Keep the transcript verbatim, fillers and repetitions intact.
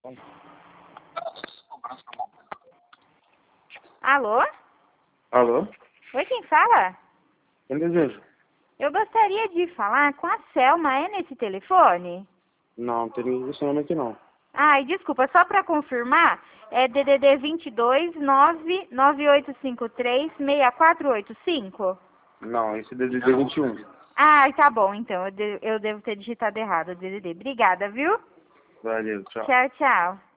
Alô? Alô? Oi, quem fala? Quem deseja? Eu gostaria de falar com a Selma, é nesse telefone? Não, não tem ninguém desse nome aqui não. Ai, desculpa, só para confirmar, é D D D vinte e dois, nove nove oito cinco três, seis quatro oito cinco? Não, esse é D D D vinte e um. Ah, tá bom, então, eu, de- eu devo ter digitado errado o D D D. Obrigada, viu? Valeu, tchau. Tchau, tchau.